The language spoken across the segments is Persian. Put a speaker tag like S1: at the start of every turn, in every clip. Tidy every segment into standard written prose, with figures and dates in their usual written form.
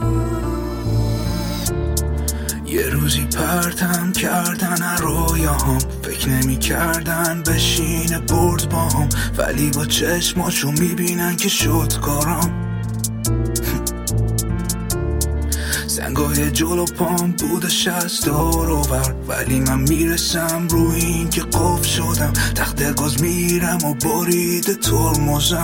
S1: یه روزی پرتم کردن رویاهم، فکر نمی کردن بشینه برد باهم، ولی با چشماشو میبینن که شد کارم. زنگای جلو پام بودش از دور و بر، ولی من میرسم روی این که قفل شدم. تخت گاز میرم و بریده ترمزم.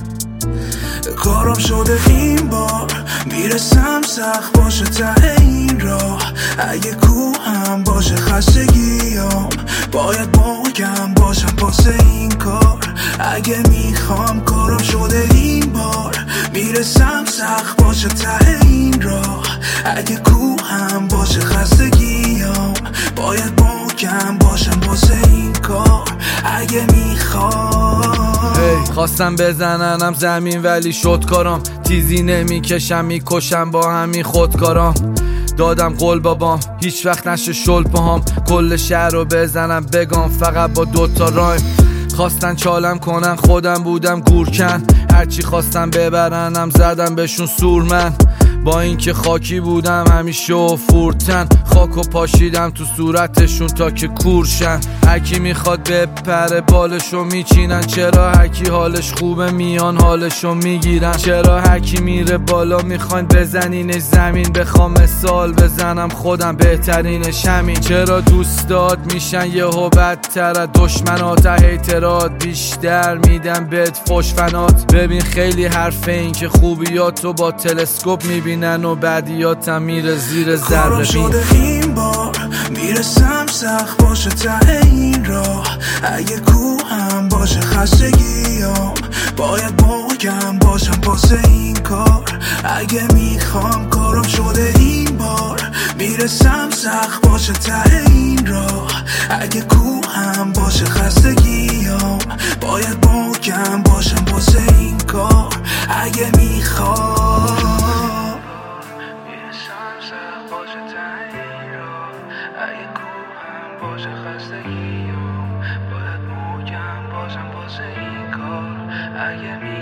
S1: کارم شده این بار، میرسم سخت باشه ته این راه. اگه کوهم باشه خستگیام، باید محکم باشم واسه این کار. اگه میخوام کارم شده این بار، میرسم سخت باشه ته این راه. اگه کوهم باشه خستگیام، باید محکم باشم واسه این کار. اگه میخوام
S2: خواستم بزننم زمین ولی شد کارم. تیزی نمیکشم میکشم با همین خودکارم. دادم قول بابام هیچ وقت نشه شل پاهم. کل شهر رو بزنم بگم فقط با دوتا رایم. خواستن چالم کنن خودم بودم گورکن. هرچی خواستم ببرنم زدم بهشون سورمن. با اینکه خاکی بودم همیشه و فورتن. خاکو پاشیدم تو صورتشون تا که کورشن. هرکی میخواد بپره بالشو میچینن. چرا هرکی حالش خوبه میان حالشو میگیرن. چرا هرکی میره بالا میخواین بزنینش زمین. بخوام مثال بزنم خودم بهترینش همین. چرا دوستات میشن یهو بدتر از دشمنات. هیترات بیشتر میدن بهت فوش فنات. ببین خیلی حرفه این که خوبیاتو با تلسکوپ میبینن و بعدیاتم میره زیر ذره بین.
S1: شده این بار، میرسم سخت باشه ته این راه. اگه کوهم باشه خستگیام، باید محکم باشم واسه این کار. اگه میخوام کارم شده این بار، میرسم سخت باشه ته این راه. اگه کوهم باشه خستگیام، باید محکم باشم واسه این کار. اگه میخوام باشه ته این راه. اگه کوهم باشه خستگیام، باید محکم باشم واسه این کار. اگه